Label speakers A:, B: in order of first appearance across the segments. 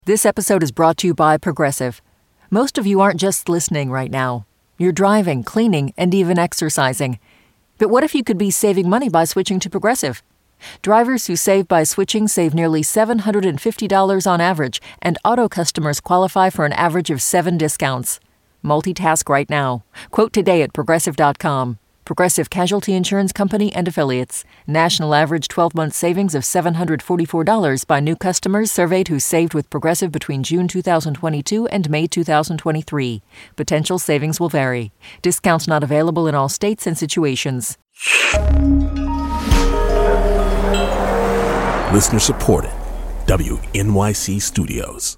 A: This episode is brought to you by Progressive. Most of you aren't just listening right now. You're driving, cleaning, and even exercising. But what if you could be saving money by switching to Progressive? Drivers who save by switching save nearly $750 on average, and auto customers qualify for an average of 7 discounts. Multitask right now. Quote today at Progressive.com. Progressive Casualty Insurance Company and Affiliates. National average 12-month savings of $744 by new customers surveyed who saved with Progressive between June 2022 and May 2023. Potential savings will vary. Discounts not available in all states and situations.
B: Listener supported. WNYC Studios.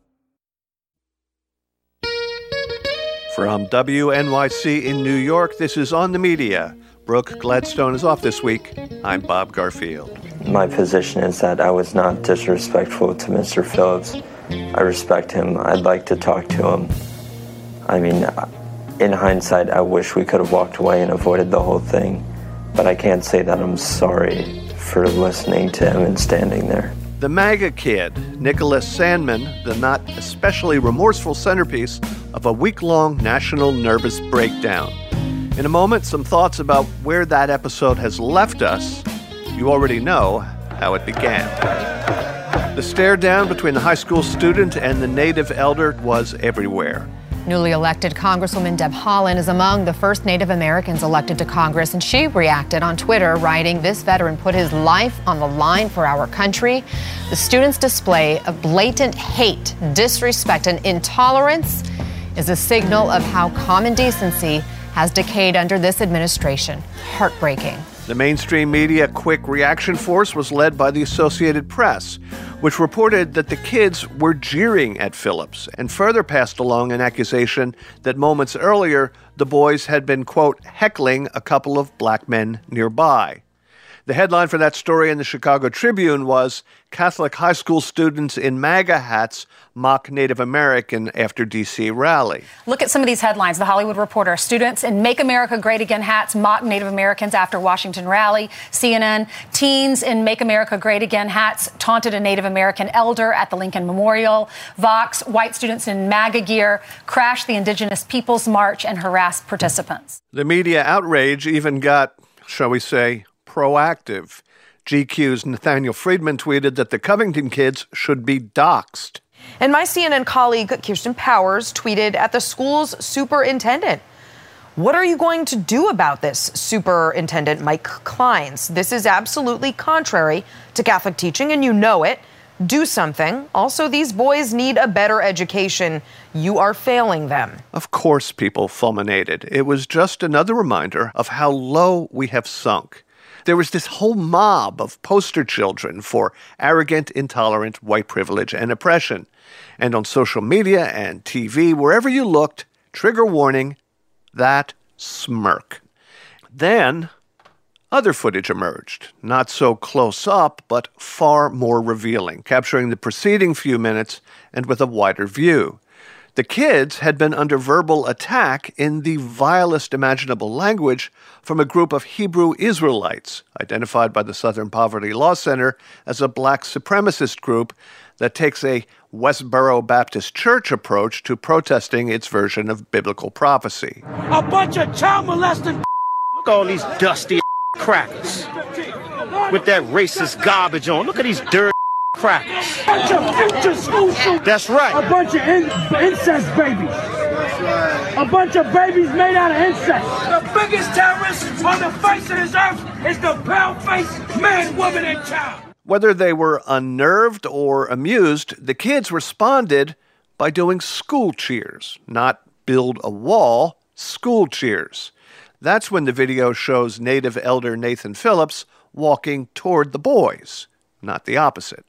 C: From WNYC in New York, this is On the Media. Brooke Gladstone is off this week. I'm Bob Garfield.
D: My position is that I was not disrespectful to Mr. Phillips. I respect him. I'd like to talk to him. I mean, in hindsight, I wish we could have walked away and avoided the whole thing. But I can't say that I'm sorry for listening to him and standing there.
C: The MAGA kid, Nicholas Sandmann, the not especially remorseful centerpiece of a week-long national nervous breakdown. In a moment, some thoughts about where that episode has left us. You already know how it began. The stare down between the high school student and the Native elder was everywhere.
E: Newly elected Congresswoman Deb Haaland is among the first Native Americans elected to Congress, and she reacted on Twitter, writing, "This veteran put his life on the line for our country. The students' display of blatant hate, disrespect, and intolerance is a signal of how common decency has decayed under this administration. Heartbreaking."
C: The mainstream media quick reaction force was led by the Associated Press, which reported that the kids were jeering at Phillips and further passed along an accusation that moments earlier the boys had been, quote, heckling a couple of black men nearby. The headline for that story in the Chicago Tribune was, "Catholic high school students in MAGA hats mock Native American after D.C. rally."
F: Look at some of these headlines. The Hollywood Reporter, students in Make America Great Again hats mock Native Americans after Washington rally. CNN, teens in Make America Great Again hats taunted a Native American elder at the Lincoln Memorial. Vox, white students in MAGA gear crashed the Indigenous Peoples March and harassed participants.
C: The media outrage even got, shall we say, proactive. GQ's Nathaniel Friedman tweeted that the Covington kids should be doxxed.
G: And my CNN colleague, Kirsten Powers, tweeted at the school's superintendent. "What are you going to do about this, Superintendent Mike Kleins? This is absolutely contrary to Catholic teaching, and you know it. Do something. Also, these boys need a better education. You are failing them."
C: Of course people fulminated. It was just another reminder of how low we have sunk. There was this whole mob of poster children for arrogant, intolerant white privilege and oppression. And on social media and TV, wherever you looked, trigger warning, that smirk. Then, other footage emerged, not so close up, but far more revealing, capturing the preceding few minutes and with a wider view. The kids had been under verbal attack in the vilest imaginable language from a group of Hebrew Israelites, identified by the Southern Poverty Law Center as a black supremacist group that takes a Westboro Baptist Church approach to protesting its version of biblical prophecy.
H: A bunch of child molesting.
I: Look at all these dusty crackers with that racist garbage on. Look at these dirty crackers.
H: A bunch of future school shooters.
I: That's right.
H: A bunch of incest babies. That's right. A bunch of babies made out of incest. The biggest terrorist on the face of this earth is the pale-faced man, woman, and child.
C: Whether they were unnerved or amused, the kids responded by doing school cheers, not build a wall, school cheers. That's when the video shows Native elder Nathan Phillips walking toward the boys, not the opposite.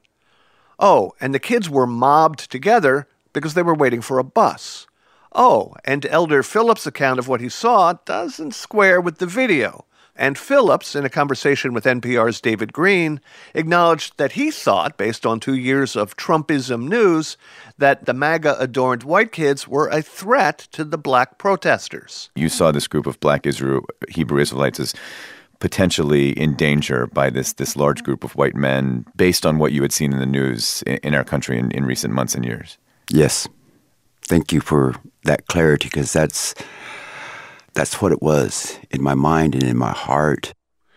C: Oh, and the kids were mobbed together because they were waiting for a bus. Oh, and Elder Phillips' account of what he saw doesn't square with the video. And Phillips, in a conversation with NPR's David Green, acknowledged that he thought, based on 2 years of Trumpism news, that the MAGA-adorned white kids were a threat to the black protesters.
J: You saw this group of black Hebrew Israelites as potentially in danger by this large group of white men based on what you had seen in the news in our country in recent months and years?
K: Yes. Thank you for that clarity, because that's what it was in my mind and in my heart.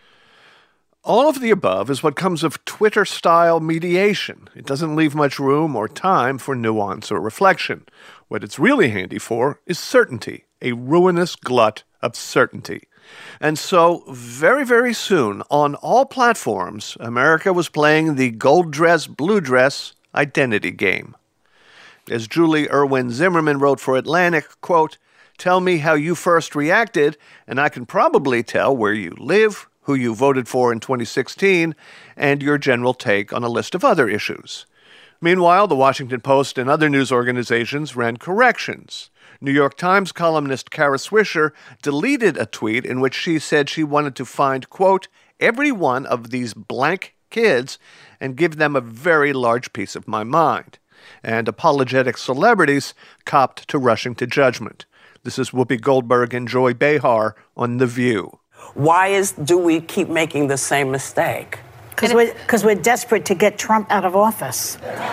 C: All of the above is what comes of Twitter-style mediation. It doesn't leave much room or time for nuance or reflection. What it's really handy for is certainty, a ruinous glut of certainty. And so, very, very soon, on all platforms, America was playing the gold dress, blue dress identity game. As Julie Irwin Zimmerman wrote for Atlantic, quote, "Tell me how you first reacted, and I can probably tell where you live, who you voted for in 2016, and your general take on a list of other issues." Meanwhile, the Washington Post and other news organizations ran corrections. New York Times columnist Kara Swisher deleted a tweet in which she said she wanted to find, quote, "every one of these blank kids and give them a very large piece of my mind." And apologetic celebrities copped to rushing to judgment. This is Whoopi Goldberg and Joy Behar on The View.
L: Why do we keep making the same mistake?
M: Because we're desperate to get Trump out of office.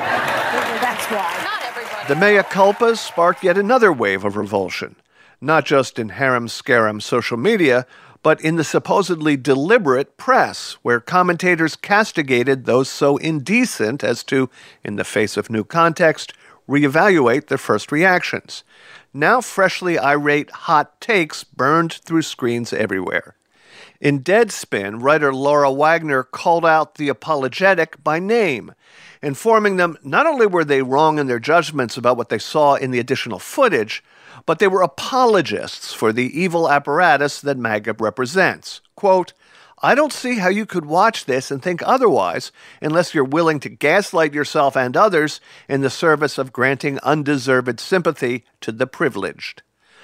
M: That's why.
C: The mea culpas sparked yet another wave of revulsion, not just in harem-scarum social media, but in the supposedly deliberate press, where commentators castigated those so indecent as to, in the face of new context, reevaluate their first reactions. Now freshly irate hot takes burned through screens everywhere. In Deadspin, writer Laura Wagner called out the apologetic by name, informing them not only were they wrong in their judgments about what they saw in the additional footage, but they were apologists for the evil apparatus that MAGA represents. Quote, "I don't see how you could watch this and think otherwise unless you're willing to gaslight yourself and others in the service of granting undeserved sympathy to the privileged."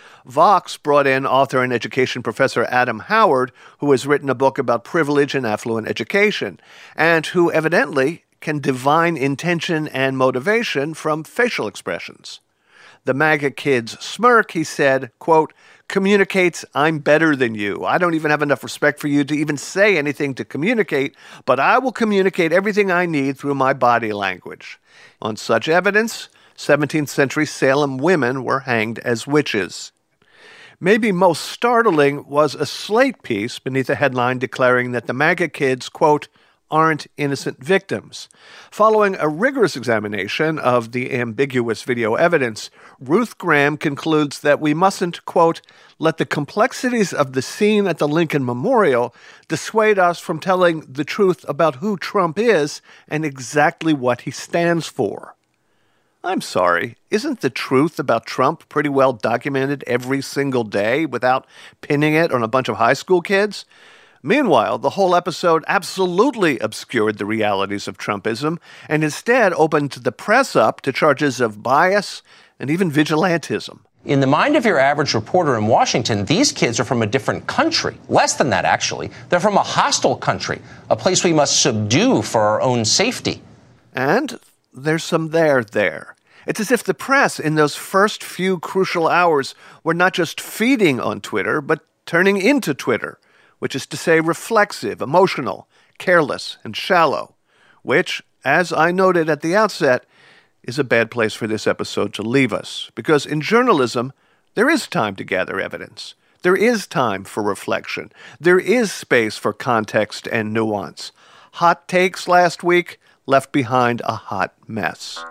C: Vox brought in author and education professor Adam Howard, who has written a book about privilege and affluent education, and who evidently can divine intention and motivation from facial expressions. The MAGA kid's smirk, he said, quote, "communicates I'm better than you. I don't even have enough respect for you to even say anything to communicate, but I will communicate everything I need through my body language." On such evidence, 17th century Salem women were hanged as witches. Maybe most startling was a Slate piece beneath a headline declaring that the MAGA kids, quote, "aren't innocent victims." Following a rigorous examination of the ambiguous video evidence, Ruth Graham concludes that we mustn't, quote, "let the complexities of the scene at the Lincoln Memorial dissuade us from telling the truth about who Trump is and exactly what he stands for." I'm sorry, isn't the truth about Trump pretty well documented every single day without pinning it on a bunch of high school kids? Meanwhile, the whole episode absolutely obscured the realities of Trumpism and instead opened the press up to charges of bias and even vigilantism.
N: In the mind of your average reporter in Washington, these kids are from a different country. Less than that, actually. They're from a hostile country, a place we must subdue for our own safety.
C: And there's some there. It's as if the press in those first few crucial hours were not just feeding on Twitter, but turning into Twitter, which is to say reflexive, emotional, careless, and shallow, which, as I noted at the outset, is a bad place for this episode to leave us. Because in journalism, there is time to gather evidence. There is time for reflection. There is space for context and nuance. Hot takes last week left behind a hot mess.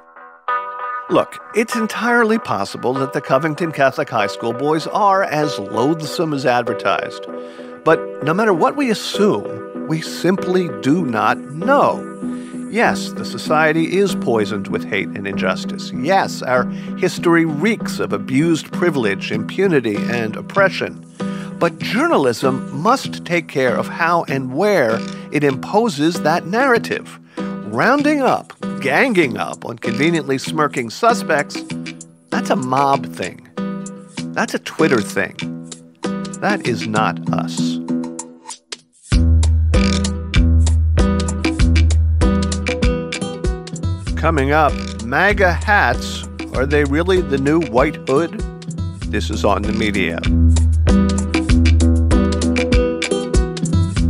C: Look, it's entirely possible that the Covington Catholic High School boys are as loathsome as advertised. But no matter what we assume, we simply do not know. Yes, the society is poisoned with hate and injustice. Yes, our history reeks of abused privilege, impunity, and oppression. But journalism must take care of how and where it imposes that narrative. Rounding up, ganging up on conveniently smirking suspects, that's a mob thing. That's a Twitter thing. That is not us. Coming up, MAGA hats, are they really the new white hood? This is On the Media.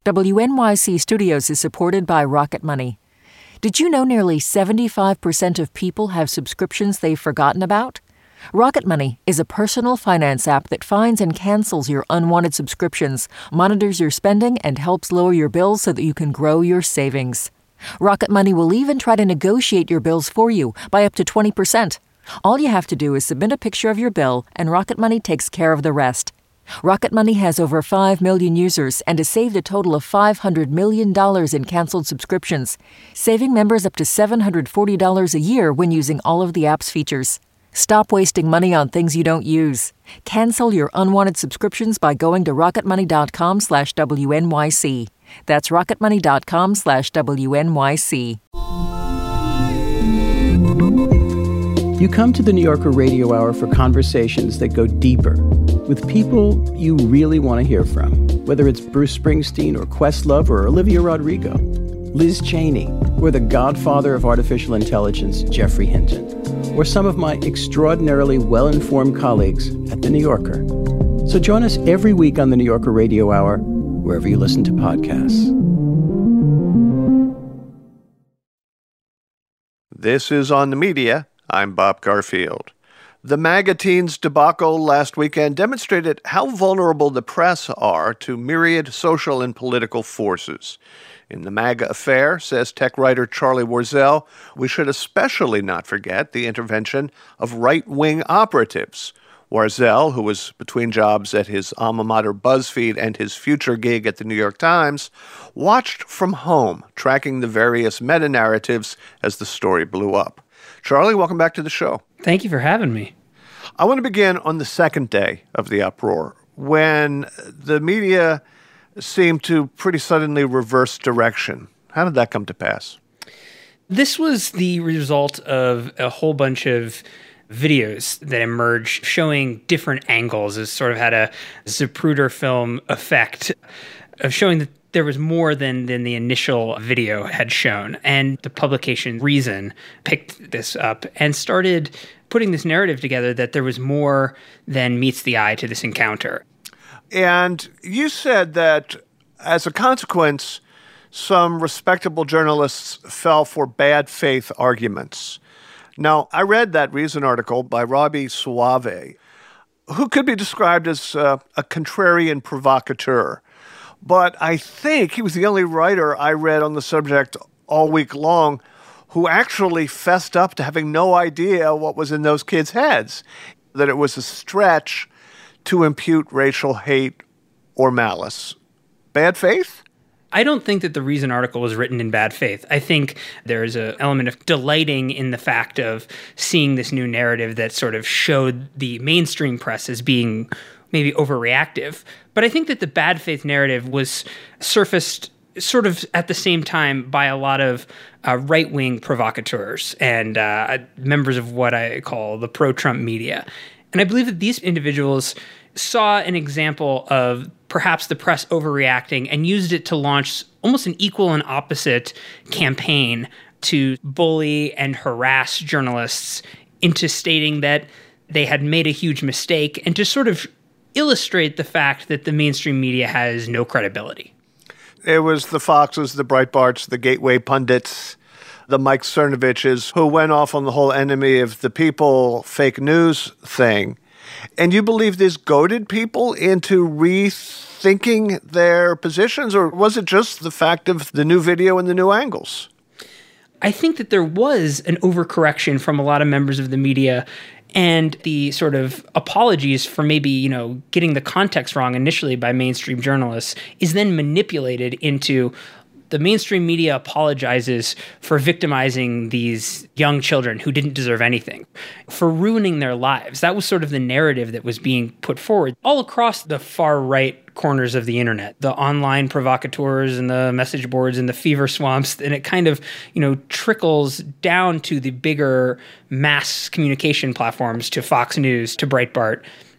A: WNYC Studios is supported by Rocket Money. Did you know nearly 75% of people have subscriptions they've forgotten about? Rocket Money is a personal finance app that finds and cancels your unwanted subscriptions, monitors your spending, and helps lower your bills so that you can grow your savings. Rocket Money will even try to negotiate your bills for you by up to 20%. All you have to do is submit a picture of your bill, and Rocket Money takes care of the rest. Rocket Money has over 5 million users and has saved a total of $500 million in canceled subscriptions, saving members up to $740 a year when using all of the app's features. Stop wasting money on things you don't use. Cancel your unwanted subscriptions by going to rocketmoney.com/WNYC. That's rocketmoney.com/WNYC.
O: You come to the New Yorker Radio Hour for conversations that go deeper with people you really want to hear from, whether it's Bruce Springsteen or Questlove or Olivia Rodrigo, Liz Cheney, or the godfather of artificial intelligence, Geoffrey Hinton, or some of my extraordinarily well-informed colleagues at The New Yorker. So join us every week on the New Yorker Radio Hour, wherever you listen to podcasts.
C: This is On the Media. I'm Bob Garfield. The MAGA teens debacle last weekend demonstrated how vulnerable the press are to myriad social and political forces. In the MAGA affair, says tech writer Charlie Warzel, we should especially not forget the intervention of right-wing operatives. Warzel, who was between jobs at his alma mater BuzzFeed and his future gig at the New York Times, watched from home, tracking the various meta-narratives as the story blew up. Charlie, welcome back to the show.
P: Thank you for having me.
C: I want to begin on the second day of the uproar, when the media seemed to pretty suddenly reverse direction. How did that come to pass?
P: This was the result of a whole bunch of videos that emerged showing different angles. It sort of had a Zapruder film effect of showing that there was more than the initial video had shown. And the publication Reason picked this up and started putting this narrative together that there was more than meets the eye to this encounter.
C: And you said that as a consequence, some respectable journalists fell for bad faith arguments. Now, I read that Reason article by Robby Soave, who could be described as a contrarian provocateur. But I think he was the only writer I read on the subject all week long who actually fessed up to having no idea what was in those kids' heads, that it was a stretch to impute racial hate or malice. Bad faith?
P: I don't think that the Reason article was written in bad faith. I think there's an element of delighting in the fact of seeing this new narrative that sort of showed the mainstream press as being maybe overreactive. But I think that the bad faith narrative was surfaced sort of at the same time by a lot of right-wing provocateurs and members of what I call the pro-Trump media. And I believe that these individuals saw an example of perhaps the press overreacting and used it to launch almost an equal and opposite campaign to bully and harass journalists into stating that they had made a huge mistake and to sort of illustrate the fact that the mainstream media has no credibility.
C: It was the Foxes, the Breitbarts, the Gateway pundits, the Mike Cernoviches, who went off on the whole enemy of the people fake news thing. And you believe this goaded people into rethinking their positions, or was it just the fact of the new video and the new angles?
P: I think that there was an overcorrection from a lot of members of the media, and the sort of apologies for maybe, getting the context wrong initially by mainstream journalists is then manipulated into the mainstream media apologizes for victimizing these young children who didn't deserve anything, for ruining their lives. That was sort of the narrative that was being put forward all across the far right corners of the internet, the online provocateurs and the message boards and the fever swamps. And it kind of, trickles down to the bigger mass communication platforms, to Fox News, to Breitbart.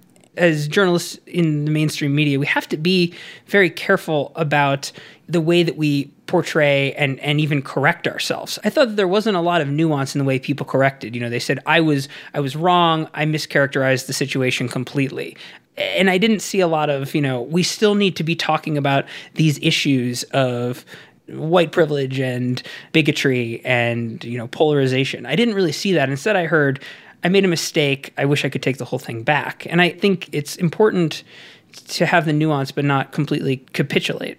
P: As journalists in the mainstream media, we have to be very careful about the way that we portray and even correct ourselves. I thought that there wasn't a lot of nuance in the way people corrected. They said, I was wrong. I mischaracterized the situation completely. And I didn't see a lot of, we still need to be talking about these issues of white privilege and bigotry and, polarization. I didn't really see that. Instead, I heard, I made a mistake. I wish I could take the whole thing back. And I think it's important to have the nuance, but not completely capitulate.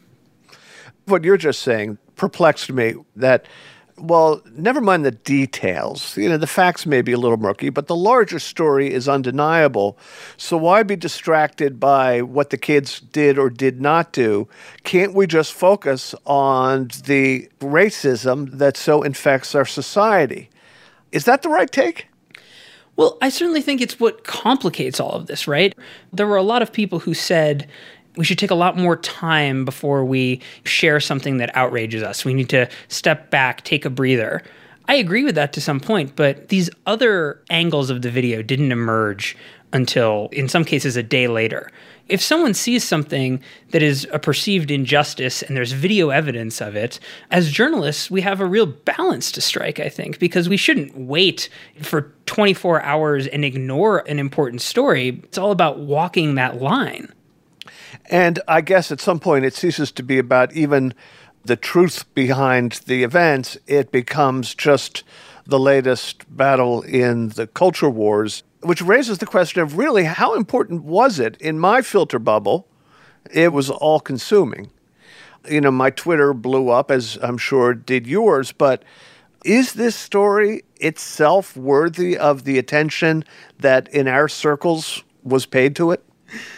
C: What you're just saying perplexed me that, well, never mind the details. The facts may be a little murky, but the larger story is undeniable. So why be distracted by what the kids did or did not do? Can't we just focus on the racism that so infects our society? Is that the right take?
P: Well, I certainly think it's what complicates all of this, right? There were a lot of people who said we should take a lot more time before we share something that outrages us. We need to step back, take a breather. I agree with that to some point, but these other angles of the video didn't emerge until, in some cases, a day later. If someone sees something that is a perceived injustice and there's video evidence of it, as journalists, we have a real balance to strike, I think, because we shouldn't wait for 24 hours and ignore an important story. It's all about walking that line.
C: And I guess at some point it ceases to be about even the truth behind the events. It becomes just the latest battle in the culture wars, which raises the question of really how important was it? In my filter bubble, it was all-consuming. My Twitter blew up, as I'm sure did yours, but is this story itself worthy of the attention that in our circles was paid to it?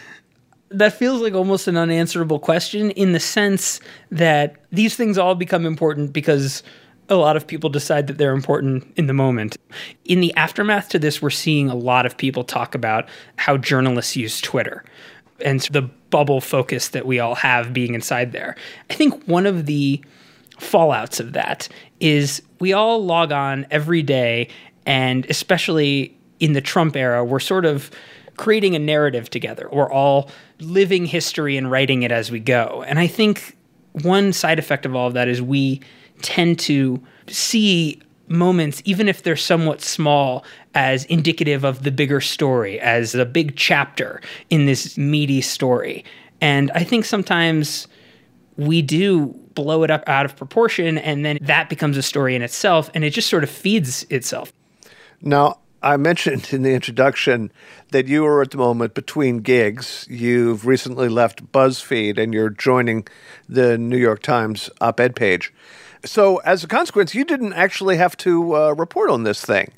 P: That feels like almost an unanswerable question in the sense that these things all become important because a lot of people decide that they're important in the moment. In the aftermath to this, we're seeing a lot of people talk about how journalists use Twitter and the bubble focus that we all have being inside there. I think one of the fallouts of that is we all log on every day, and especially in the Trump era, we're sort of creating a narrative together. We're all living history and writing it as we go. And I think one side effect of all of that is we tend to see moments, even if they're somewhat small, as indicative of the bigger story, as a big chapter in this meaty story. And I think sometimes we do blow it up out of proportion, and then that becomes a story in itself, and it just sort of feeds itself.
C: Now, I mentioned in the introduction that you are at the moment between gigs. You've recently left BuzzFeed and you're joining the New York Times op-ed page. So as a consequence, you didn't actually have to report on this thing.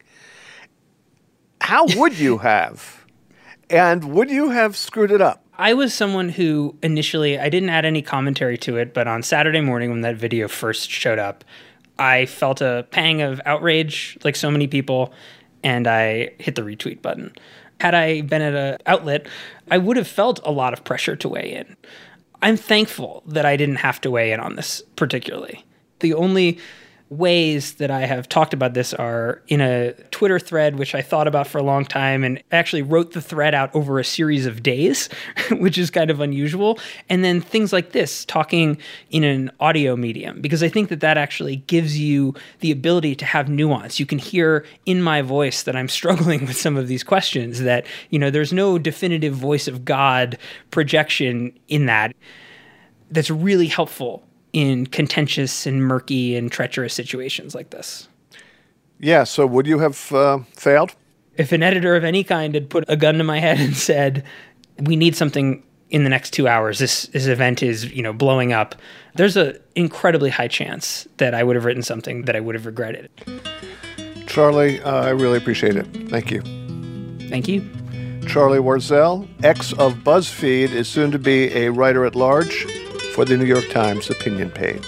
C: How would you have? And would you have screwed it up?
P: I was someone who initially, I didn't add any commentary to it, but on Saturday morning when that video first showed up, I felt a pang of outrage like so many people, and I hit the retweet button. Had I been at an outlet, I would have felt a lot of pressure to weigh in. I'm thankful that I didn't have to weigh in on this particularly. The only ways that I have talked about this are in a Twitter thread, which I thought about for a long time and actually wrote the thread out over a series of days, which is kind of unusual. And then things like this, talking in an audio medium, because I think that that actually gives you the ability to have nuance. You can hear in my voice that I'm struggling with some of these questions, that, there's no definitive voice of God projection in that. That's really helpful in contentious and murky and treacherous situations like this.
C: Yeah, so would you have failed?
P: If an editor of any kind had put a gun to my head and said, we need something in the next 2 hours, this event is, blowing up, there's an incredibly high chance that I would have written something that I would have regretted.
C: Charlie, I really appreciate it. Thank you.
P: Thank you.
C: Charlie Warzel, ex of BuzzFeed, is soon to be a writer-at-large for the New York Times opinion page.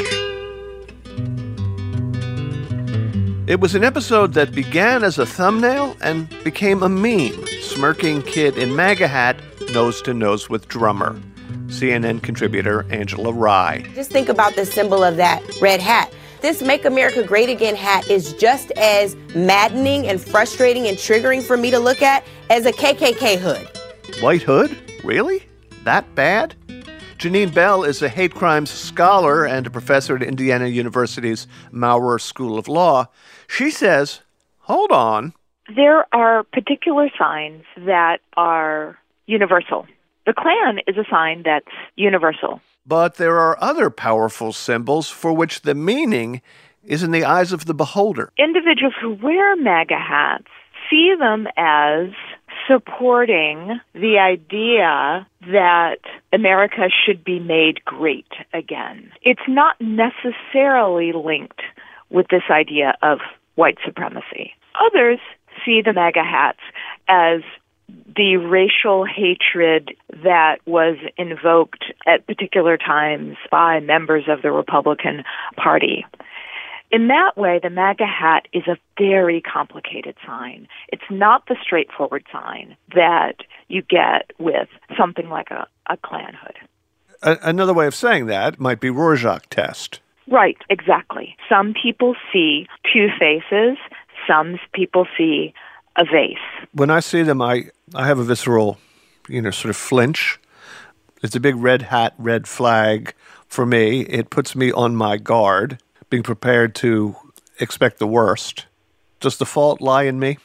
C: It was an episode that began as a thumbnail and became a meme. Smirking kid in MAGA hat, nose to nose with drummer. CNN contributor Angela Rye.
Q: Just think about the symbol of that red hat. This Make America Great Again hat is just as maddening and frustrating and triggering for me to look at as a KKK hood.
C: White hood? Really? That bad? Janine Bell is a hate crimes scholar and a professor at Indiana University's Maurer School of Law. She says, hold on.
R: There are particular signs that are universal. The Klan is a sign that's universal.
C: But there are other powerful symbols for which the meaning is in the eyes of the beholder.
R: Individuals who wear MAGA hats see them as supporting the idea that America should be made great again. It's not necessarily linked with this idea of white supremacy. Others see the MAGA hats as the racial hatred that was invoked at particular times by members of the Republican Party. In that way, the MAGA hat is a very complicated sign. It's not the straightforward sign that you get with something like a Klan hood.
C: Another way of saying that might be Rorschach test.
R: Right, exactly. Some people see two faces. Some people see a vase.
C: When I see them, I have a visceral, sort of flinch. It's a big red hat, red flag for me. It puts me on my guard, being prepared to expect the worst. Does the fault lie in me?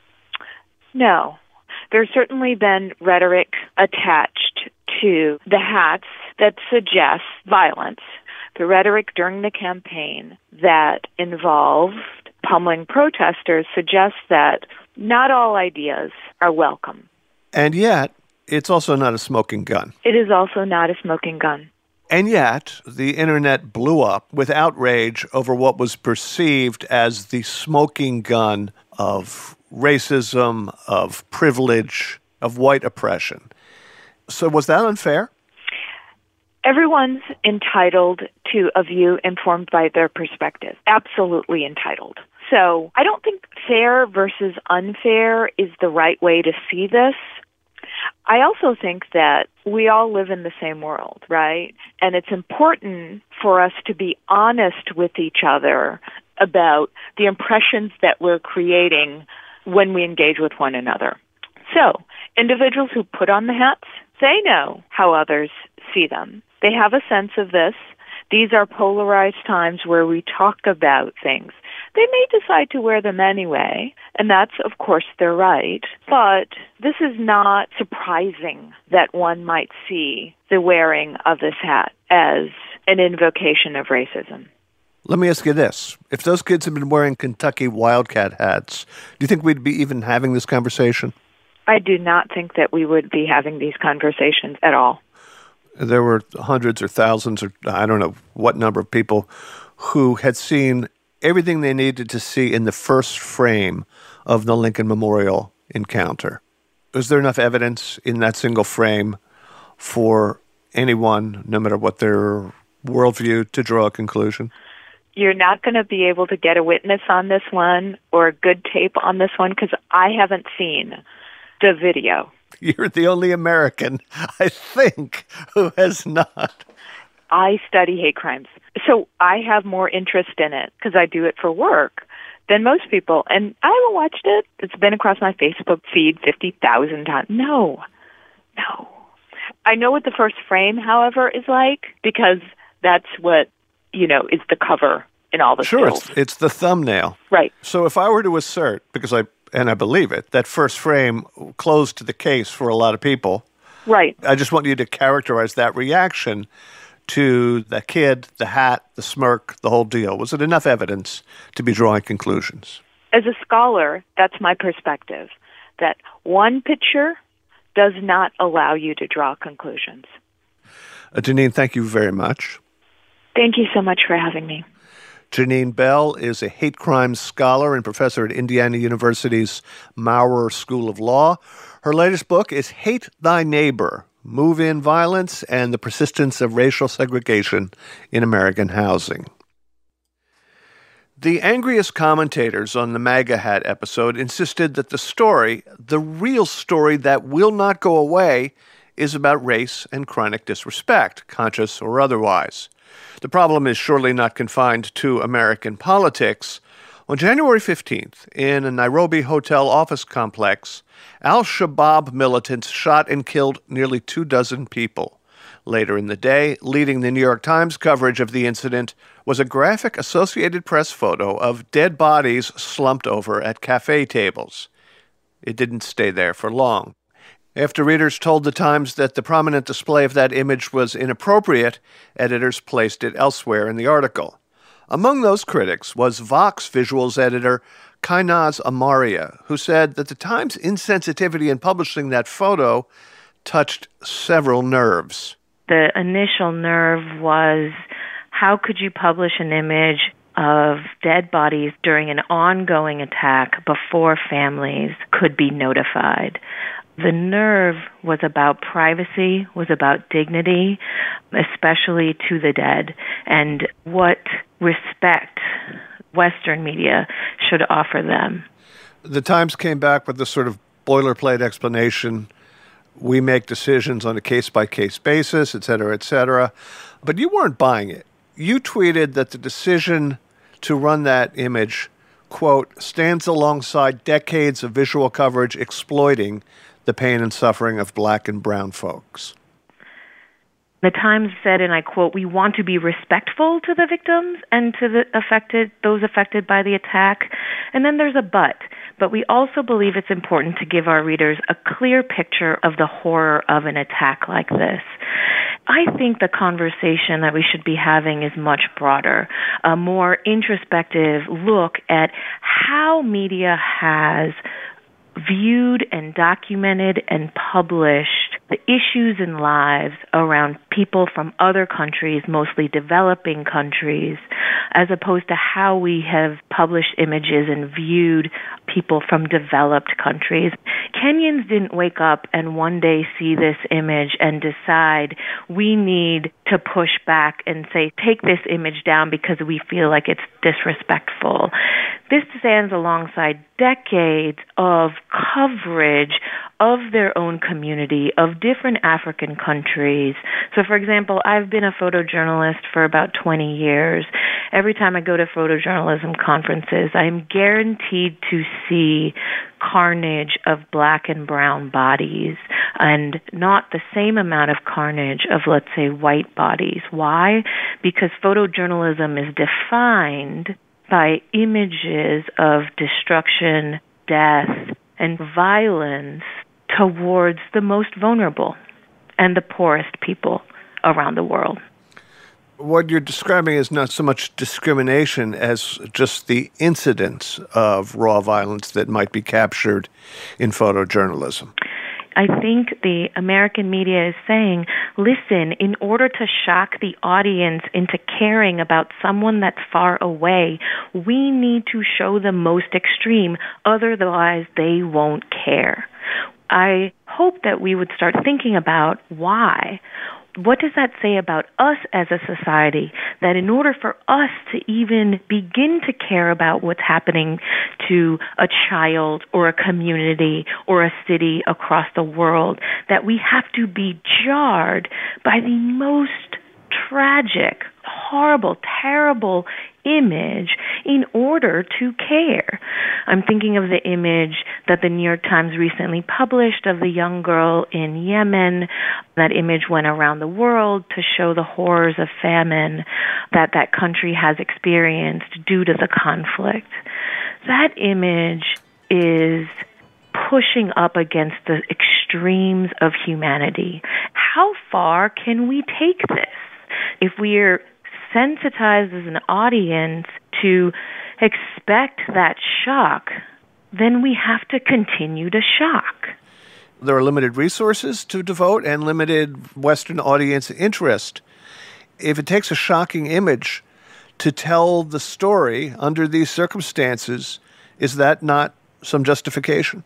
R: No. There's certainly been rhetoric attached to the hats that suggests violence. The rhetoric during the campaign that involved pummeling protesters suggests that not all ideas are welcome.
C: And yet, it's also not a smoking gun.
R: It is also not a smoking gun.
C: And yet, the internet blew up with outrage over what was perceived as the smoking gun of racism, of privilege, of white oppression. So was that unfair?
R: Everyone's entitled to a view informed by their perspective. Absolutely entitled. So I don't think fair versus unfair is the right way to see this. I also think that we all live in the same world, right? And it's important for us to be honest with each other about the impressions that we're creating when we engage with one another. So individuals who put on the hats, they know how others see them. They have a sense of this. These are polarized times where we talk about things. They may decide to wear them anyway, and that's, of course, their right. But this is not surprising that one might see the wearing of this hat as an invocation of racism.
C: Let me ask you this. If those kids had been wearing Kentucky Wildcat hats, do you think we'd be even having this conversation?
R: I do not think that we would be having these conversations at all.
C: There were hundreds or thousands, or I don't know what number of people who had seen everything they needed to see in the first frame of the Lincoln Memorial encounter. Was there enough evidence in that single frame for anyone, no matter what their worldview, to draw a conclusion?
R: You're not going to be able to get a witness on this one or a good tape on this one because I haven't seen the video.
C: You're the only American, I think, who has not.
R: I study hate crimes, so I have more interest in it because I do it for work than most people. And I haven't watched it. It's been across my Facebook feed 50,000 times. No. I know what the first frame, however, is like because that's what, is the cover in all the
C: Sure,
R: stills.
C: it's the thumbnail.
R: Right.
C: So if I were to assert, because I believe it, that first frame closed the case for a lot of people.
R: Right.
C: I just want you to characterize that reaction to the kid, the hat, the smirk, the whole deal. Was it enough evidence to be drawing conclusions?
R: As a scholar, that's my perspective, that one picture does not allow you to draw conclusions.
C: Janine, thank you very much.
R: Thank you so much for having me.
C: Janine Bell is a hate crimes scholar and professor at Indiana University's Maurer School of Law. Her latest book is Hate Thy Neighbor, Move-In Violence and the Persistence of Racial Segregation in American Housing. The angriest commentators on the MAGA hat episode insisted that the story, the real story that will not go away, is about race and chronic disrespect, conscious or otherwise. The problem is surely not confined to American politics. On January 15th, in a Nairobi hotel office complex, al-Shabaab militants shot and killed nearly 24 people. Later in the day, leading the New York Times coverage of the incident was a graphic Associated Press photo of dead bodies slumped over at cafe tables. It didn't stay there for long. After readers told the Times that the prominent display of that image was inappropriate, editors placed it elsewhere in the article. Among those critics was Vox Visuals editor Kainaz Amaria, who said that the Times' insensitivity in publishing that photo touched several nerves.
R: The initial nerve was, how could you publish an image of dead bodies during an ongoing attack before families could be notified? The nerve was about privacy, was about dignity, especially to the dead, and what respect Western media should offer them.
C: The Times came back with this sort of boilerplate explanation. We make decisions on a case-by-case basis, et cetera, but you weren't buying it. You tweeted that the decision to run that image, quote, stands alongside decades of visual coverage exploiting the pain and suffering of black and brown folks.
R: The Times said, and I quote, "We want to be respectful to the victims and to those affected by the attack." And then there's a but we also believe it's important to give our readers a clear picture of the horror of an attack like this. I think the conversation that we should be having is much broader, a more introspective look at how media has viewed and documented and published the issues and lives around people from other countries, mostly developing countries, as opposed to how we have published images and viewed people from developed countries. Kenyans didn't wake up and one day see this image and decide we need to push back and say, take this image down because we feel like it's disrespectful. This stands alongside decades of coverage of their own community, of different African countries. So, for example, I've been a photojournalist for about 20 years. Every time I go to photojournalism conferences, I'm guaranteed to see carnage of black and brown bodies and not the same amount of carnage of, let's say, white bodies. Why? Because photojournalism is defined by images of destruction, death, and violence towards the most vulnerable and the poorest people around the world.
C: What you're describing is not so much discrimination as just the incidence of raw violence that might be captured in photojournalism.
R: I think the American media is saying, listen, in order to shock the audience into caring about someone that's far away, we need to show the most extreme, otherwise they won't care. I hope that we would start thinking about why. What does that say about us as a society, that in order for us to even begin to care about what's happening to a child or a community or a city across the world, that we have to be jarred by the most tragic, horrible, terrible image in order to care? I'm thinking of the image that the New York Times recently published of the young girl in Yemen. That image went around the world to show the horrors of famine that that country has experienced due to the conflict. That image is pushing up against the extremes of humanity. How far can we take this? If we're sensitized as an audience to expect that shock, then we have to continue to shock.
C: There are limited resources to devote and limited Western audience interest. If it takes a shocking image to tell the story under these circumstances, is that not some justification?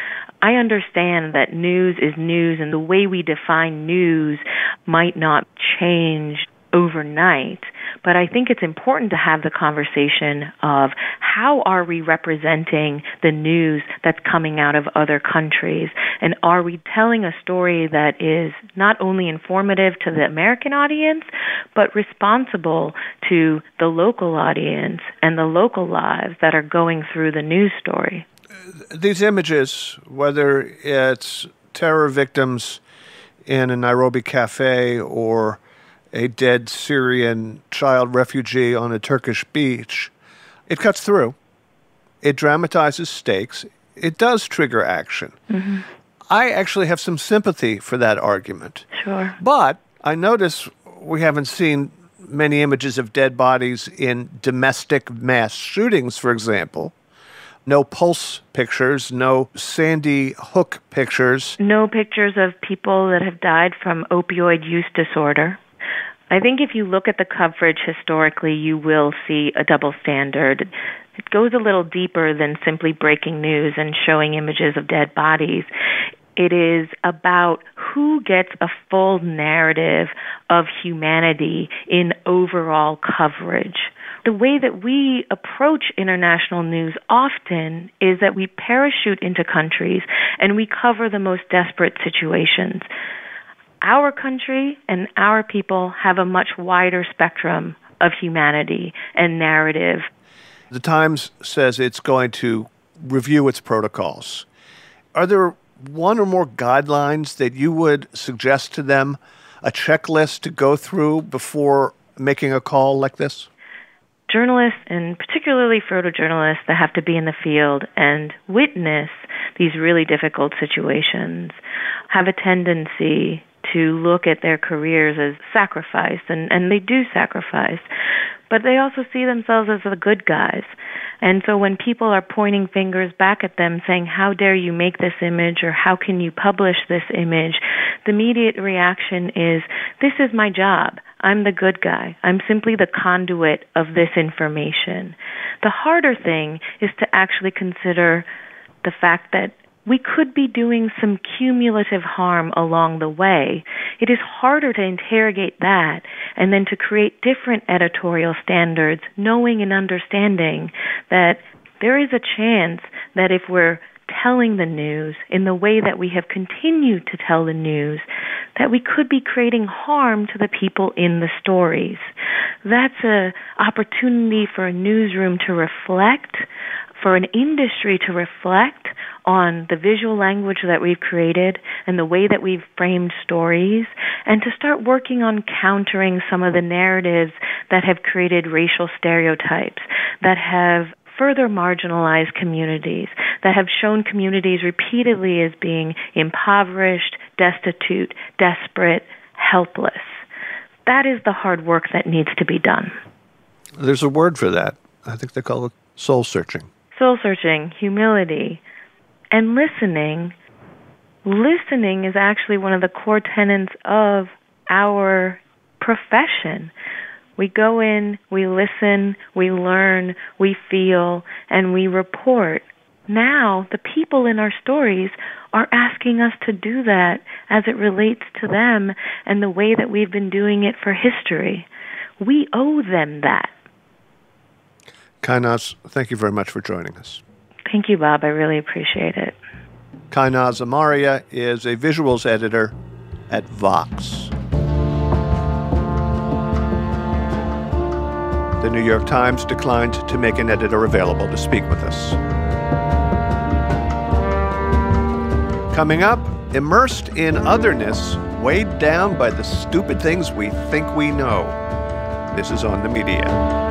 R: I understand that news is news, and the way we define news might not change overnight, but I think it's important to have the conversation of how are we representing the news that's coming out of other countries, and are we telling a story that is not only informative to the American audience, but responsible to the local audience and the local lives that are going through the news story.
C: These images, whether it's terror victims in a Nairobi cafe or a dead Syrian child refugee on a Turkish beach, it cuts through. It dramatizes stakes. It does trigger action. Mm-hmm. I actually have some sympathy for that argument.
R: Sure.
C: But I notice we haven't seen many images of dead bodies in domestic mass shootings, for example. No pulse pictures, no Sandy Hook pictures.
R: No pictures of people that have died from opioid use disorder. I think if you look at the coverage historically, you will see a double standard. It goes a little deeper than simply breaking news and showing images of dead bodies. It is about who gets a full narrative of humanity in overall coverage. The way that we approach international news often is that we parachute into countries and we cover the most desperate situations. Our country and our people have a much wider spectrum of humanity and narrative.
C: The Times says it's going to review its protocols. Are there one or more guidelines that you would suggest to them, a checklist to go through before making a call like this?
R: Journalists, and particularly photojournalists that have to be in the field and witness these really difficult situations, have a tendency to look at their careers as sacrifice, and they do sacrifice. But they also see themselves as the good guys. And so when people are pointing fingers back at them saying, how dare you make this image, or how can you publish this image, the immediate reaction is, this is my job. I'm the good guy. I'm simply the conduit of this information. The harder thing is to actually consider the fact that we could be doing some cumulative harm along the way. It is harder to interrogate that and then to create different editorial standards, knowing and understanding that there is a chance that if we're telling the news in the way that we have continued to tell the news, that we could be creating harm to the people in the stories. That's an opportunity for a newsroom to reflect, for an industry to reflect on the visual language that we've created and the way that we've framed stories, and to start working on countering some of the narratives that have created racial stereotypes, that have further marginalized communities, that have shown communities repeatedly as being impoverished, destitute, desperate, helpless. That is the hard work that needs to be done.
C: There's a word for that. I think they call it soul-searching.
R: Soul-searching, humility, and listening. Listening is actually one of the core tenets of our profession. We go in, we listen, we learn, we feel, and we report. Now, the people in our stories are asking us to do that as it relates to them and the way that we've been doing it for history. We owe them that.
C: Kai Naz, thank you very much for joining us.
R: Thank you, Bob. I really appreciate it.
C: Kai Naz Amaria is a visuals editor at Vox. The New York Times declined to make an editor available to speak with us. Coming up, immersed in otherness, weighed down by the stupid things we think we know. This is On the Media.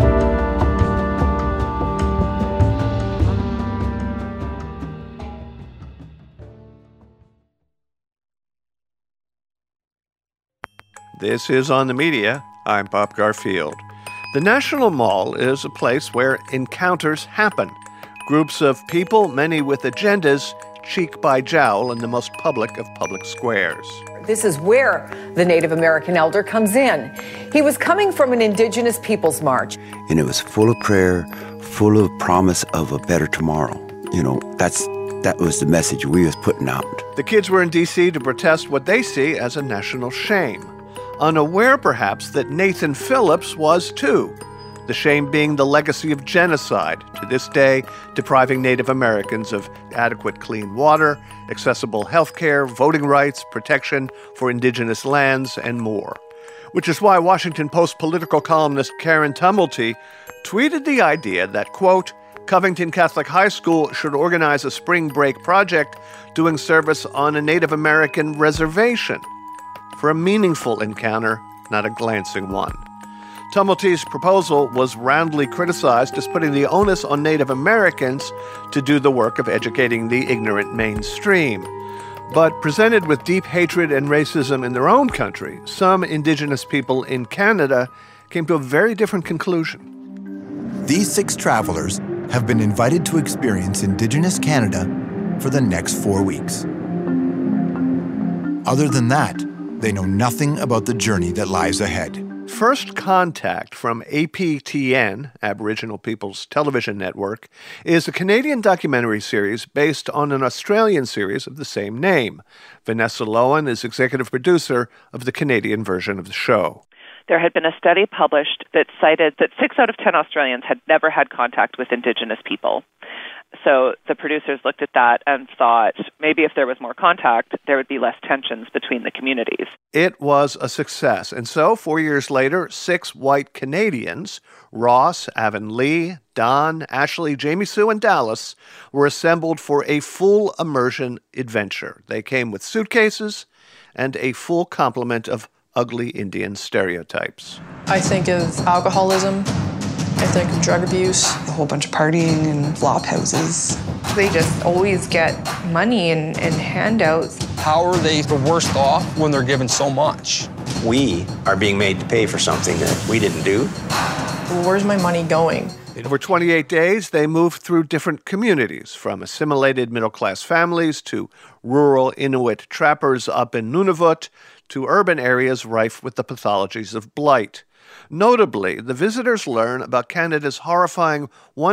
C: This is On the Media. I'm Bob Garfield. The National Mall is a place where encounters happen. Groups of people, many with agendas, cheek by jowl in the most public of public squares.
S: This is where the Native American elder comes in. He was coming from an Indigenous Peoples March.
K: And it was full of prayer, full of promise of a better tomorrow. You know, that was the message we was putting out.
C: The kids were in D.C. to protest what they see as a national shame, unaware perhaps that Nathan Phillips was too. The shame being the legacy of genocide, to this day depriving Native Americans of adequate clean water, accessible health care, voting rights, protection for indigenous lands, and more. Which is why Washington Post political columnist Karen Tumulty tweeted the idea that, quote, Covington Catholic High School should organize a spring break project doing service on a Native American reservation for a meaningful encounter, not a glancing one. Tumulty's proposal was roundly criticized as putting the onus on Native Americans to do the work of educating the ignorant mainstream. But presented with deep hatred and racism in their own country, some Indigenous people in Canada came to a very different conclusion.
T: These 6 travelers have been invited to experience Indigenous Canada for the next 4 weeks. Other than that, they know nothing about the journey that lies ahead.
C: First Contact from APTN, Aboriginal People's Television Network, is a Canadian documentary series based on an Australian series of the same name. Vanessa Lohan is executive producer of the Canadian version of the show.
U: There had been a study published that cited that 6 out of 10 Australians had never had contact with Indigenous people. So the producers looked at that and thought maybe if there was more contact, there would be less tensions between the communities.
C: It was a success. And so 4 years later, 6 white Canadians, Ross, Avonlea, Don, Ashley, Jamie Sue, and Dallas, were assembled for a full immersion adventure. They came with suitcases and a full complement of ugly Indian stereotypes.
V: I think of alcoholism. I think of drug abuse, a whole bunch of partying and flop houses.
W: They just always get money and handouts.
X: How are they the worst off when they're given so much?
Y: We are being made to pay for something that we didn't do.
V: Well, where's my money going?
C: Over 28 days, they moved through different communities, from assimilated middle-class families to rural Inuit trappers up in Nunavut to urban areas rife with the pathologies of blight. Notably, the visitors learn about Canada's horrifying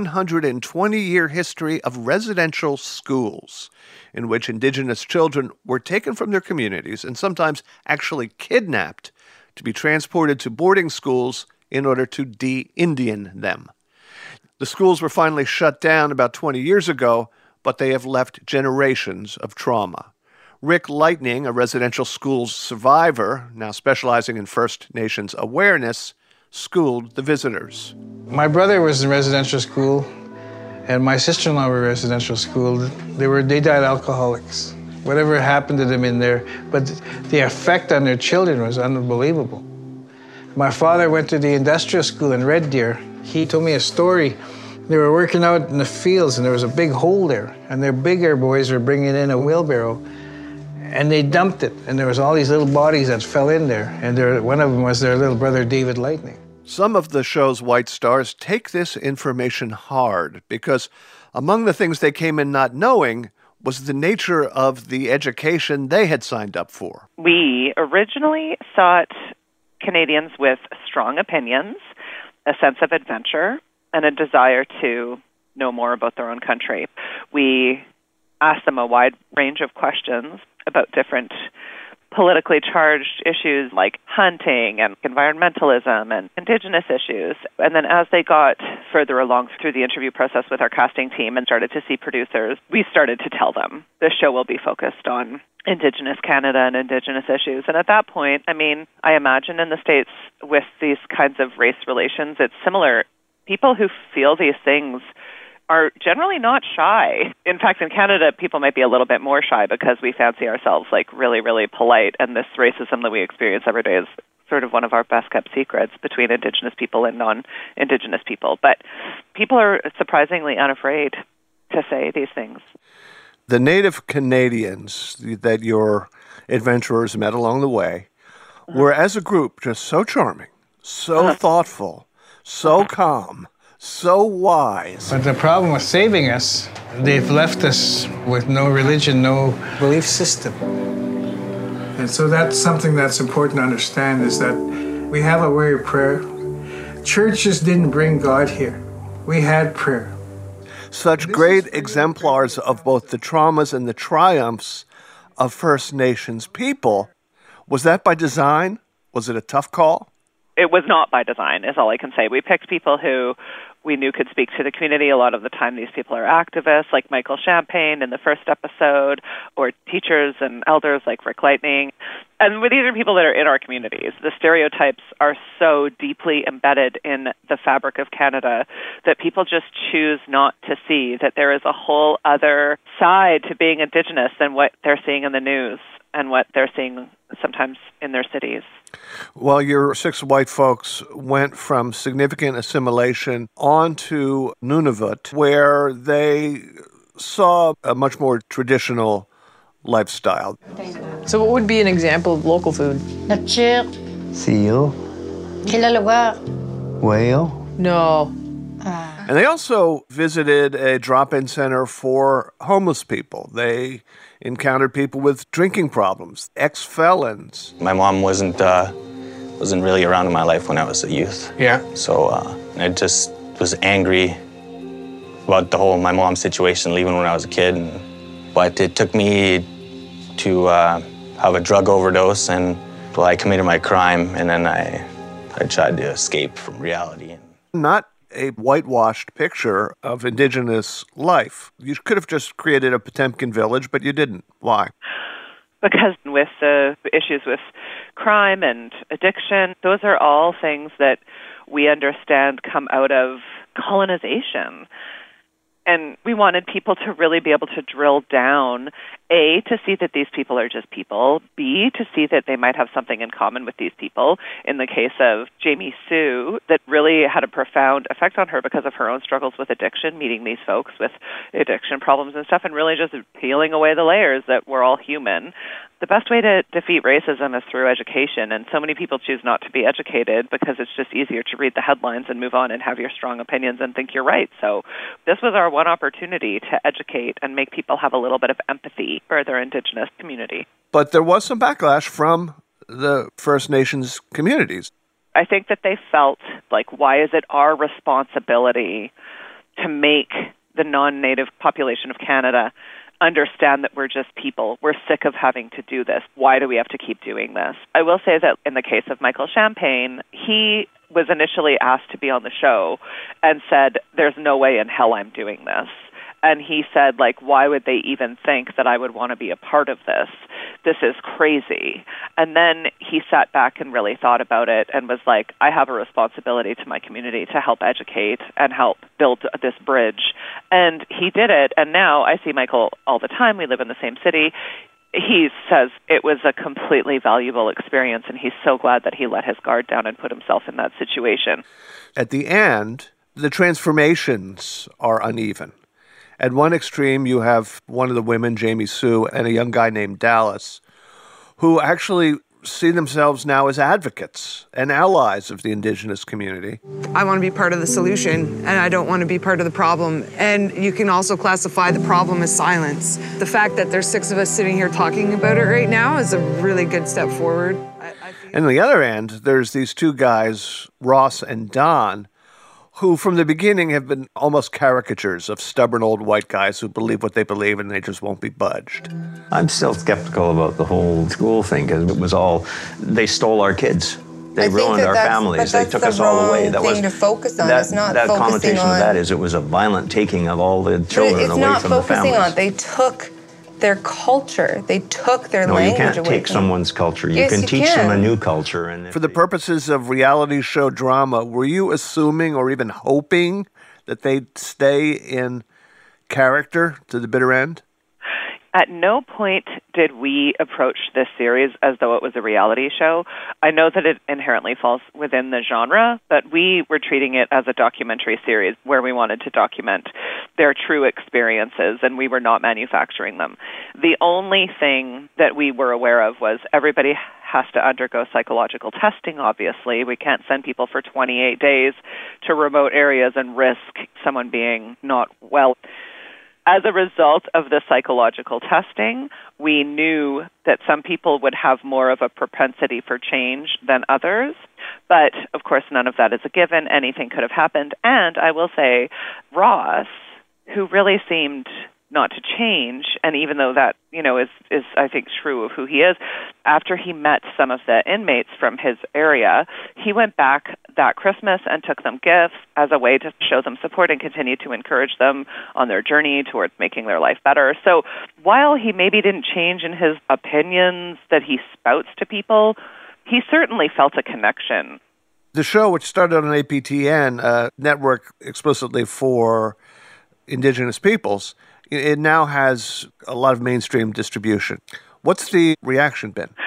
C: 120-year history of residential schools, in which Indigenous children were taken from their communities and sometimes actually kidnapped to be transported to boarding schools in order to de-Indian them. The schools were finally shut down about 20 years ago, but they have left generations of trauma. Rick Lightning, a residential schools survivor, now specializing in First Nations awareness, schooled the visitors.
Z: My brother was in residential school, and my sister-in-law were in residential school. They died alcoholics. Whatever happened to them in there, but the effect on their children was unbelievable. My father went to the industrial school in Red Deer. He told me a story. They were working out in the fields, and there was a big hole there, and their bigger boys were bringing in a wheelbarrow, and they dumped it, and there was all these little bodies that fell in there, and one of them was their little brother, David Lightning.
C: Some of the show's white stars take this information hard because among the things they came in not knowing was the nature of the education they had signed up for.
U: We originally sought Canadians with strong opinions, a sense of adventure, and a desire to know more about their own country. We asked them a wide range of questions about different politically charged issues like hunting and environmentalism and Indigenous issues. And then as they got further along through the interview process with our casting team and started to see producers, we started to tell them this show will be focused on Indigenous Canada and Indigenous issues. And at that point, I imagine in the States with these kinds of race relations, it's similar. People who feel these things are generally not shy. In fact, in Canada, people might be a little bit more shy because we fancy ourselves like really, really polite, and this racism that we experience every day is sort of one of our best-kept secrets between Indigenous people and non-Indigenous people. But people are surprisingly unafraid to say these things.
C: The Native Canadians that your adventurers met along the way were, as a group, just so charming, so thoughtful, so calm, so wise.
Z: But the problem with saving us, they've left us with no religion, no belief system. And so that's something that's important to understand, is that we have a way of prayer. Churches didn't bring God here. We had prayer.
C: Such great exemplars of both the traumas and the triumphs of First Nations people. Was that by design? Was it a tough call?
U: It was not by design, is all I can say. We picked people who we knew could speak to the community. A lot of the time these people are activists, like Michael Champagne in the first episode, or teachers and elders like Rick Lightning. And these are people that are in our communities. The stereotypes are so deeply embedded in the fabric of Canada that people just choose not to see that there is a whole other side to being Indigenous than what they're seeing in the news and what they're seeing sometimes in their cities.
C: Well, your 6 white folks went from significant assimilation on to Nunavut, where they saw a much more traditional lifestyle.
V: So what would be an example of local food?
B: Nature.
Y: Seal. Whale.
V: No.
C: And they also visited a drop-in center for homeless people. They encountered people with drinking problems, ex-felons.
Y: My mom wasn't really around in my life when I was a youth.
Z: Yeah.
Y: So I just was angry about the whole my mom situation, leaving when I was a kid. But it took me to have a drug overdose, and I committed my crime, and then I tried to escape from reality.
C: Not a whitewashed picture of Indigenous life. You could have just created a Potemkin village, but you didn't. Why?
U: Because with the issues with crime and addiction, those are all things that we understand come out of colonization. And we wanted people to really be able to drill down, A, to see that these people are just people, B, to see that they might have something in common with these people. In the case of Jamie Sue, that really had a profound effect on her because of her own struggles with addiction, meeting these folks with addiction problems and stuff, and really just peeling away the layers that we're all human. The best way to defeat racism is through education, and so many people choose not to be educated because it's just easier to read the headlines and move on and have your strong opinions and think you're right. So this was our one opportunity to educate and make people have a little bit of empathy for their Indigenous community.
C: But there was some backlash from the First Nations communities.
U: I think that they felt like, why is it our responsibility to make the non-Native population of Canada understand that we're just people. We're sick of having to do this. Why do we have to keep doing this? I will say that in the case of Michael Champagne, he was initially asked to be on the show and said, there's no way in hell I'm doing this. And he said, like, why would they even think that I would want to be a part of this? This is crazy. And then he sat back and really thought about it and was like, I have a responsibility to my community to help educate and help build this bridge. And he did it. And now I see Michael all the time. We live in the same city. He says it was a completely valuable experience, and he's so glad that he let his guard down and put himself in that situation.
C: At the end, the transformations are uneven. At one extreme, you have one of the women, Jamie Sue, and a young guy named Dallas, who actually see themselves now as advocates and allies of the Indigenous community.
V: I want to be part of the solution, and I don't want to be part of the problem. And you can also classify the problem as silence. The fact that there's 6 of us sitting here talking about it right now is a really good step forward.
C: And on the other end, there's these 2 guys, Ross and Don, who from the beginning have been almost caricatures of stubborn old white guys who believe what they believe and they just won't be budged.
Y: I'm still skeptical about the whole school thing because it was all, they stole our kids. They ruined our families. They took us all away. That was
W: to focus on. It's not
Y: that
W: focusing
Y: connotation
W: on
Y: of that is it was a violent taking of all the children away from the families.
W: It's not focusing on. They took their culture. They took their language away.
Y: No, you can't take someone's culture. You can teach them a new culture. And
C: for the purposes of reality show drama, were you assuming or even hoping that they'd stay in character to the bitter end?
U: At no point did we approach this series as though it was a reality show. I know that it inherently falls within the genre, but we were treating it as a documentary series where we wanted to document their true experiences, and we were not manufacturing them. The only thing that we were aware of was everybody has to undergo psychological testing, obviously. We can't send people for 28 days to remote areas and risk someone being not well. As a result of the psychological testing, we knew that some people would have more of a propensity for change than others. But, of course, none of that is a given. Anything could have happened. And I will say, Ross, who really seemed not to change, and even though that, is I think true of who he is, after he met some of the inmates from his area, he went back that Christmas and took them gifts as a way to show them support and continue to encourage them on their journey towards making their life better. So while he maybe didn't change in his opinions that he spouts to people, he certainly felt a connection.
C: The show, which started on APTN, a network explicitly for Indigenous peoples, it now has a lot of mainstream distribution. What's the reaction been?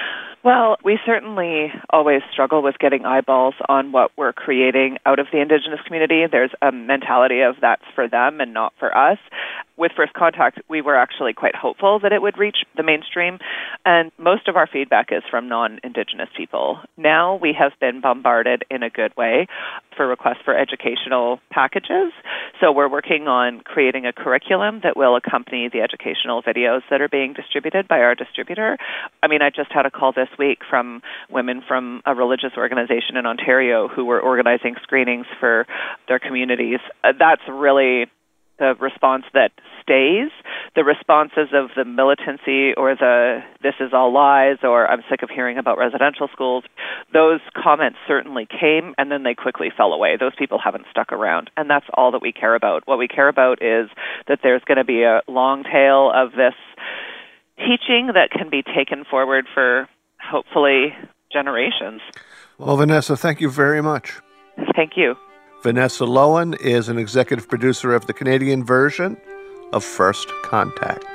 U: Well, we certainly always struggle with getting eyeballs on what we're creating out of the Indigenous community. There's a mentality of that's for them and not for us. With First Contact, we were actually quite hopeful that it would reach the mainstream, and most of our feedback is from non-Indigenous people. Now we have been bombarded in a good way for requests for educational packages. So we're working on creating a curriculum that will accompany the educational videos that are being distributed by our distributor. I mean, I just had a call this week from women from a religious organization in Ontario who were organizing screenings for their communities. That's really the response that stays. The responses of the militancy or the this is all lies or I'm sick of hearing about residential schools, those comments certainly came and then they quickly fell away. Those people haven't stuck around, and that's all that we care about. What we care about is that there's going to be a long tail of this teaching that can be taken forward for hopefully generations.
C: Well, Vanessa, thank you very much.
U: Thank you.
C: Vanessa Loewen is an executive producer of the Canadian version of First Contact.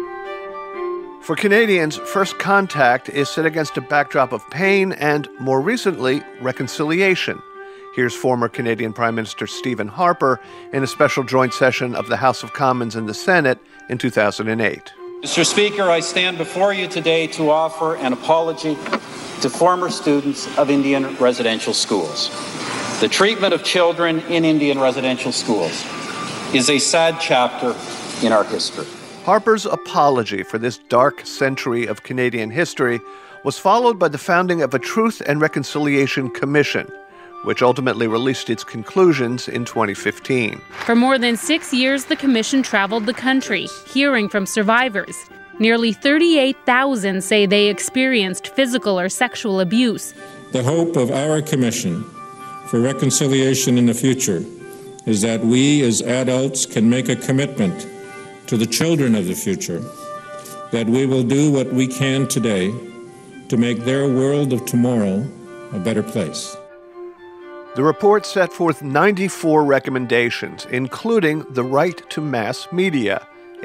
C: For Canadians, First Contact is set against a backdrop of pain and, more recently, reconciliation. Here's former Canadian Prime Minister Stephen Harper in a special joint session of the House of Commons and the Senate in 2008.
B: Mr. Speaker, I stand before you today to offer an apology to former students of Indian residential schools. The treatment of children in Indian residential schools is a sad chapter in our history.
C: Harper's apology for this dark century of Canadian history was followed by the founding of a Truth and Reconciliation Commission, which ultimately released its conclusions in 2015.
D: For more than 6 years, the commission traveled the country, hearing from survivors. Nearly 38,000 say they experienced physical or sexual abuse.
E: The hope of our commission for reconciliation in the future is that we as adults can make a commitment to the children of the future, that we will do what we can today to make their world of tomorrow a better place.
C: The report set forth 94 recommendations, including the right to mass media.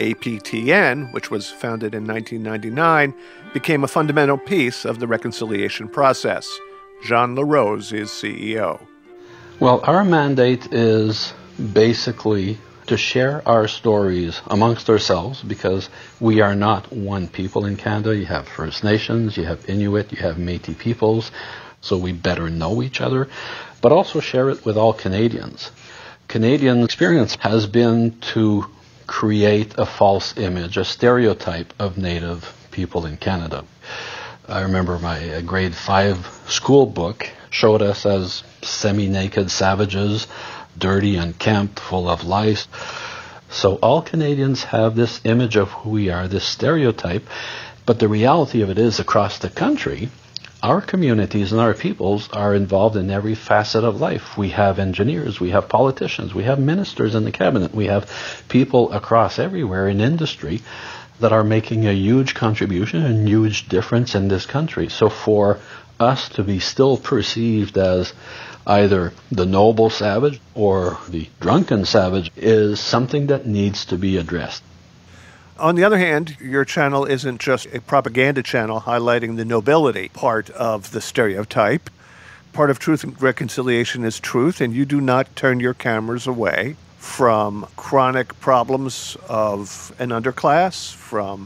C: APTN, which was founded in 1999, became a fundamental piece of the reconciliation process. Jean LaRose is CEO.
F: Well, our mandate is basically to share our stories amongst ourselves, because we are not one people in Canada. You have First Nations, you have Inuit, you have Métis peoples, so we better know each other, but also share it with all Canadians. Canadian experience has been to create a false image, a stereotype of Native people in Canada. I remember my grade 5 school book showed us as semi-naked savages, dirty and unkempt, full of lice. So all Canadians have this image of who we are, this stereotype, but the reality of it is across the country, our communities and our peoples are involved in every facet of life. We have engineers, we have politicians, we have ministers in the cabinet, we have people across everywhere in industry that are making a huge contribution and huge difference in this country. So for us to be still perceived as either the noble savage or the drunken savage is something that needs to be addressed.
C: On the other hand, your channel isn't just a propaganda channel highlighting the nobility part of the stereotype. Part of Truth and Reconciliation is truth, and you do not turn your cameras away from chronic problems of an underclass, from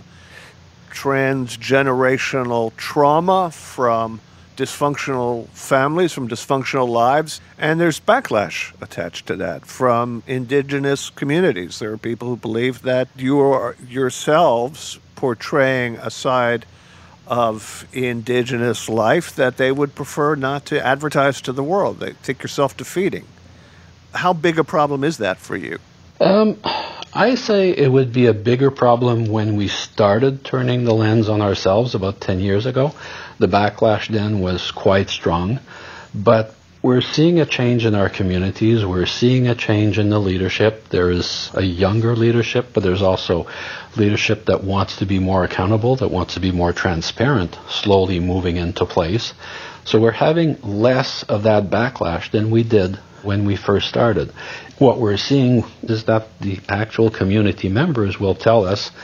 C: transgenerational trauma, from dysfunctional families, from dysfunctional lives, and there's backlash attached to that from Indigenous communities. There are people who believe that you are yourselves portraying a side of Indigenous life that they would prefer not to advertise to the world. They think you're self-defeating. How big a problem is that for you?
F: I say it would be a bigger problem when we started turning the lens on ourselves about 10 years ago. The backlash then was quite strong, but we're seeing a change in our communities. We're seeing a change in the leadership. There is a younger leadership, but there's also leadership that wants to be more accountable, that wants to be more transparent, slowly moving into place. So we're having less of that backlash than we did when we first started. What we're seeing is that the actual community members will tell us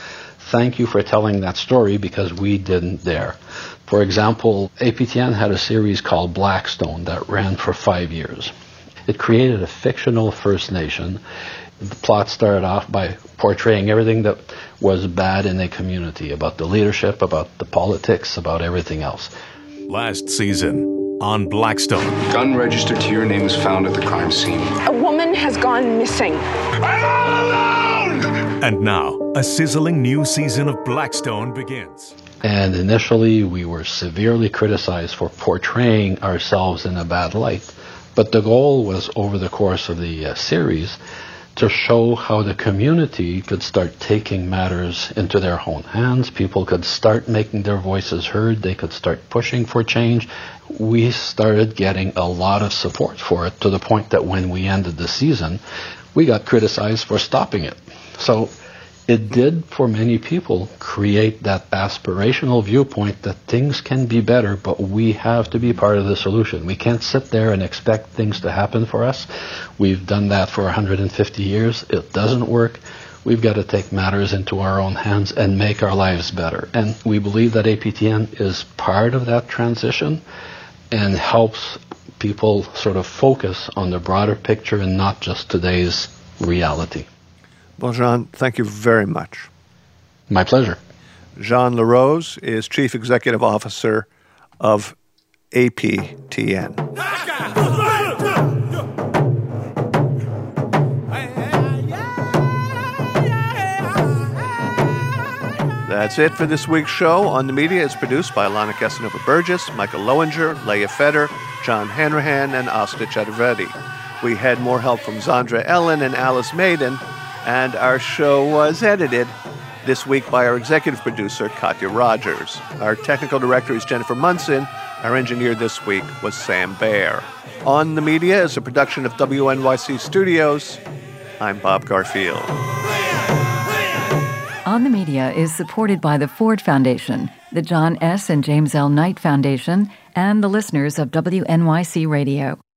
F: thank you for telling that story because we didn't dare. For example, APTN had a series called Blackstone that ran for 5 years. It created a fictional First Nation. The plot started off by portraying everything that was bad in a community, about the leadership, about the politics, about everything else.
G: Last season on Blackstone.
H: Gun registered to your name was found at the crime scene.
I: A woman has gone missing.
G: I'm all alone! And now, a sizzling new season of Blackstone begins.
F: And initially, we were severely criticized for portraying ourselves in a bad light. But the goal was, over the course of the series, to show how the community could start taking matters into their own hands. People could start making their voices heard. They could start pushing for change. We started getting a lot of support for it, to the point that when we ended the season, we got criticized for stopping it. So it did, for many people, create that aspirational viewpoint that things can be better, but we have to be part of the solution. We can't sit there and expect things to happen for us. We've done that for 150 years. It doesn't work. We've got to take matters into our own hands and make our lives better. And we believe that APTN is part of that transition and helps people sort of focus on the broader picture and not just today's reality.
C: Well, Jean, thank you very much.
F: My pleasure.
C: Jean LaRose is Chief Executive Officer of APTN. That's it for this week's show. On the Media is produced by Alana Casanova-Burgess, Michael Lowinger, Leah Feder, John Hanrahan, and Asta Chaturvedi. We had more help from Zandra Ellen and Alice Maiden, and our show was edited this week by our executive producer, Katya Rogers. Our technical director is Jennifer Munson. Our engineer this week was Sam Baer. On the Media is a production of WNYC Studios. I'm Bob Garfield.
J: On the Media is supported by the Ford Foundation, the John S. and James L. Knight Foundation, and the listeners of WNYC Radio.